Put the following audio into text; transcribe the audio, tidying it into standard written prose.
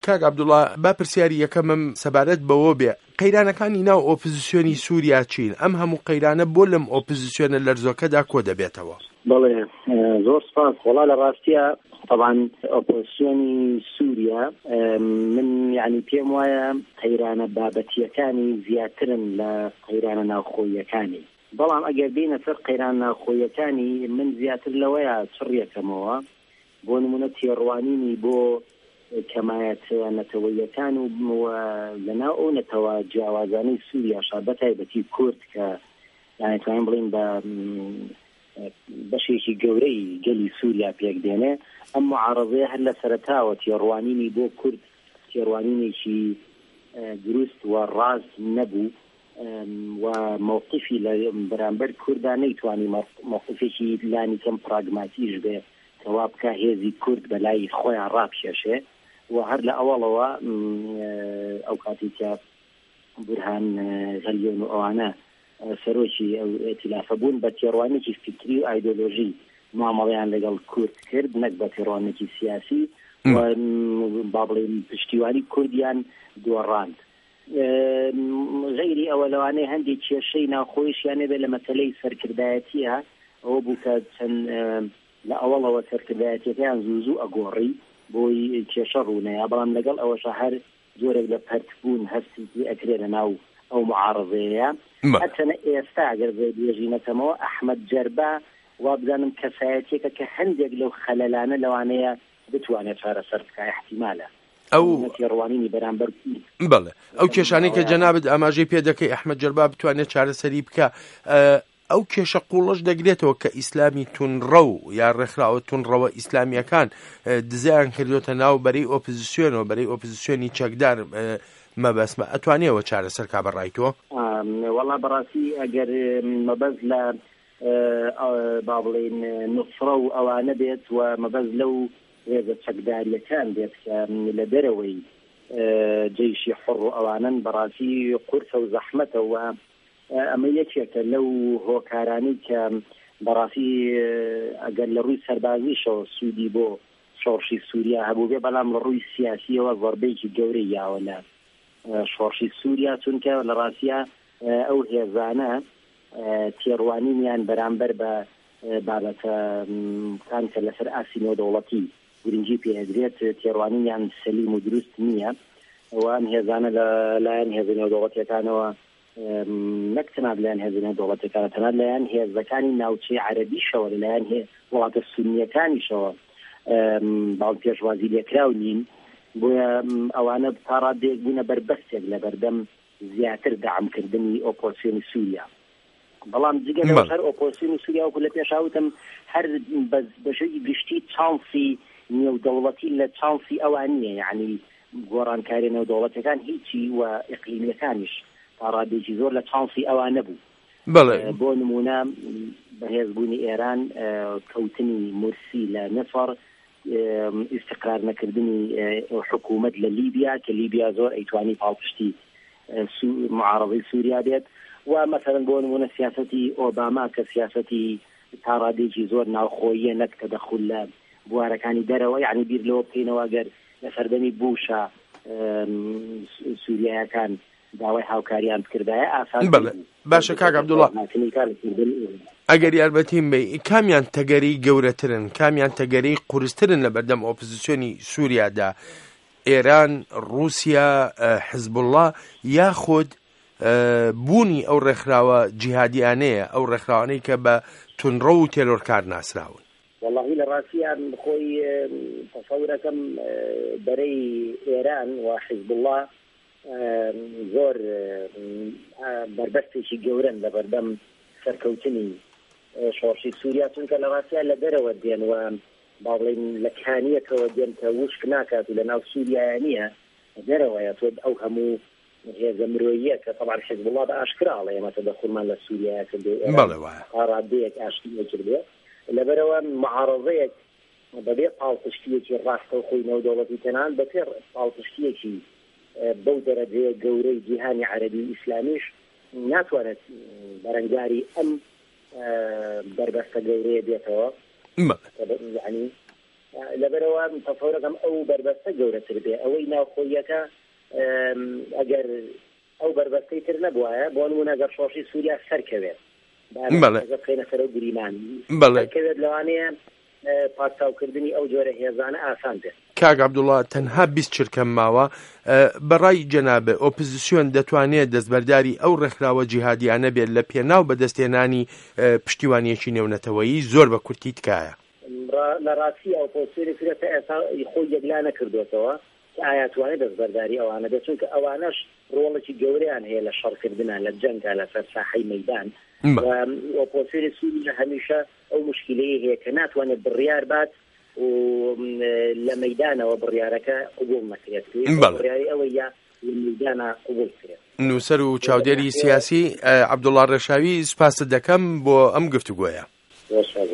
کاک عەبدوڵڵا با پرسیاری یەکەمم سەبارەت بەوە بێ قەیرانەکانی ناو ئۆپۆزیسیۆنی سووریا چین؟ ئەم هەموو قەیرانە بۆ لەم ئۆپۆزیسیۆنە لەرزۆکەدا کۆ دەبێتەوە؟ بەڵێ زۆر سپاس. وەڵا لە ڕاستیە طبعا ئۆپۆزیسیۆنی سووریا من یعنی پێم وایە قەیرانە بابەتیەکانی زیاترن لە قەیرانە ناوخۆییەکانی، بەڵام ئەگەر بینە سەر قەیران ناوخۆییەکانی من زیاتر لەوەیە چڕیەکەمەوە. بۆ نمونە تێڕوانینی بۆ کەمایەتە نەتەوەیەکان و لەناو ئەو نەتەوە جیاوازانەی سووریا بە تایبەتی کورد کە یانیتوانین بڵین بە بەشێکی گەورەی گەلی سووریا پێک دێنێ، ئەم معارەضەیە هەر لە سەرەتاوە تێڕوانینی بۆ کورد تێڕوانینێکی دروست و ڕاست نەبوو و موقفی لە بەرامبەر کووردا نەیتوانی موقفێکی لانی کەم پراگماتیش بێ کەوا بکە هێزی کورد بەلای خۆیان ڕاپشێشێ و هەر لە ئەوڵەوە ئەو کاتێکە بورهان غەلیۆن و ئەوانە سەرۆکی ئەو ئێتیلافە بوون بە تێڕوانێکی فکری و ئایدۆلۆژی مامەڵەیان لەگەڵ کورد کرد، نەک بە تێڕوانێکی سیاسی و با بڵێن پشتیوانی کوردیان دۆڕاند. غەیری ئەوە لەوانەیە هەندێک کێشەی ناوخۆییشیانێ بێت لە مەسەلەی سەرکردایەتیە، ئەوە بوو کە چەند لە ئەوڵەوە سەرکردایەتیەکەیان زوو ئەگۆڕی بۆی کێشە ڕوونەیە، بەڵام لەگەڵ ئەوەشە هەر جۆرێک لە پەرتبوون هەستی ئەکرێ لە ناو ئەو معارەضەیە. هەرچەنە ئێستا ئەگەر بێژینەکەمەوە ئەحمەد جەربا وا بزانم کەسایەتێکە کە هەندێک لەو خەلەلانە لەوانەیە بتوانێت چارەسەر بکە احتیمالە ئەو تێڕوانینی بەرامبەر. بەڵێ ئەو کێشانەی کە جەنابەت ئاماژەی پێ دەکەی ئەحمەد جەربا بتوانێت چارەسەری بکە، ئەو کێشە قوڵش دەگرێتەوە کە ئیسلامی تونڕە و یا ڕێکخراوە تونڕەوە ئیسلامیەکان دزیان کردوتە ناو بەرەی ئۆپۆزیسیۆنەوە، بەرەی ئۆپۆزیسیۆنی چەکدار مەبەسمە. ئەتوانێەوە چارەسەر کا بەڕای تۆ؟ وەڵا بەڕاستی ئەگەر مەبەز لە با بڵێن نوفرە و ئەوانە بێت و مەبەز لەو هێزە چەکداریەکان بێت کە لە دەرەوەی جەیشی حڕ و ئەوانن بەڕاستی قورسە و زەحمەتەوە ئەمە یەکێکە لەو هۆکارانی کە بەڕاستی ئەگەر لە ڕووی سەربازیشەوە سوودی بۆ شۆڕشی سووریا هەبوو بێ، بەڵام لە ڕووی سیاسیەوە زۆربەیەکی گەورەی یاوە لە شۆڕشی سووریا، چونکە لە ڕاستیە ئەو هێزانە تێڕوانینیان بەرامبەر بە بابەتەکان کە لەسەر ئاسی نێودەوڵەتی گرنگی پێدرێت تێڕوانینیان سەلیم و دروست نییە. ئەوان هێزانە لەلایەن هێزە نێودەوڵەتیەکانەوە نەک تەنها لەلایەن هێزە نێودەوڵەتیەکانە تەنها لەلایەن هێزەکانی ناوچەی عەرەبیشەوە لەلایەن وڵاتە سونیەکانیشەوە باڵ پێشوازی لێکراو نین، بۆیە ئەوانە تا ڕادێک بوونە بەربەستێک لە بەردەم زیاتر دەعمکردنی ئۆپۆزیسیۆنی سووریا. بەڵام جگە لەوە هەر ئۆپۆزیسیۆنی سووریا وەکو لە پێشاوتم هەر بەشەی گشتی چانسی نێودەوڵەتی لە چانسی ئەوان نییە، یعنی گۆڕانکاری نێودەوڵەتەکان هیچی و ئیقلیمیەکانیش تا ڕادێکی زۆر لە چانسی ئەوان نەبوو. بۆ نمونە بەهێزبوونی ئێران کەوتنی مورسی لە نەفەر، ئیستقرار نەکردنی حکوومەت لە لیبیا کە لیبیا زۆر ئەیتوانی پاڵپشتی معارەضەی سووریا بێت، و مەسەڵەن بۆ نمونە سیاسەتی ئۆباما کە سیاسەتی تا ڕادێکی زۆر ناوخۆییە نەک تەدەخول لە بوارەکانی دەرەوە، یعنی بیر لەوە بکەینەوە گەر لە سەردەمی بوشە سووریایەکان داوای هاوکاریان بکردایە ئاسان. باشە کاک عەبدوڵڵا، ئەگەر یارمەتیم بێ کامیان تەگەری گەورەترن، کامیان تەگەری قورسترن لە بەردەم ئۆپۆزیسیۆنی سووریادا؟ ئێران، رووسیا، حزبوڵڵا یاخود بوونی ئەو ڕێکخراوە جیهادیانەیە، ئەو ڕێکخراوانەی کە بە تونڕە و تێرۆرکار ناسراون؟ والله لە ڕاستیان خۆی تەسەورەکەم بەرەی ئێران و حزبوڵڵا زۆر بربەستێکی گەورن لە بەردەم سەرکەوتنی شۆڕشی سووریا، چونکە لە ڕاستیان لە دەرەوە دێن و با بڵێن لە کانیەکەوە دێن کە وشک ناکات و لە ناو سووریایە نییە، دەرەوەیە تۆ ئەو هەموو هێزە مرۆییە کە طبعا حزبوڵڵا بە ئاشکراڵە ئێمە تەدەخولمان لە سووریا کردو ڕادەیەک ئاشتی کردوێ، لەبەرەوە معارەضەیەک بەبێ پاڵپشتیەکی ڕاستە و خۆی نێودەوڵەتی تەنان بەپێ پاڵپشتیەکی بەو دەرەجەیە گەورەی جیهانی عەرەبی ئیسلامیش ناتوانێت بەرەنگاری ئەم بربەستە گەورەیە بێتەوە. یعنی لەبەرەوە تەفەورەکەم ئەو بربەستە گەورەتر بێ ئەوەی ناوخۆیەکە ئەگەر ئەو بربەستەی تر نەبووایە بۆ نمونە ئەگەر شۆڕشی سووریا سەرکەوێت بخێنە سەر ئەو گریمان سەرکەوێت لەوانەیە پاکتاوکردنی ئەو جۆرە هێزانە ئاسان بێت. کاک عەبدوڵڵا تەنها 20 چرکەم ماوە بەڕای جەنابێ ئۆپۆزیسیۆن دەتوانێت دەستبەرداری ئەو ڕێکخراوە جیهادیانە بێت لە پێناو بەدەستێنانی پشتیوانیەکی نێونەتەوەیی زۆر بە کورتی تکایە. لە ڕاستی ئۆپۆزیسیۆنی فرێتە ئێستا خۆی یەکلا نەکردوێتەوە کە ئاياتوانێت دەستبەرداری ئەوانە بێت چونکە ئەوانەش ڕۆڵێکی گەورەیان هەیە لە شەڕکردنان لە جەنگا لەسەر ساحەی مەیدان ئۆپۆزیسیۆنی سووری هەمیشە ئەو مشکلەیە هەیە کە ناتوانێت بڕیار بات و لە مەیدانەوە بڕیارەکە قبول نەکرێت بڕیاری ئەوەی یا مەیدانە قبول کرێت. نووسەر و چاودێری سیاسی عەبدوڵڵا ڕێشاوی سپاست دەکەم بۆ ئەم گفتوگۆیە.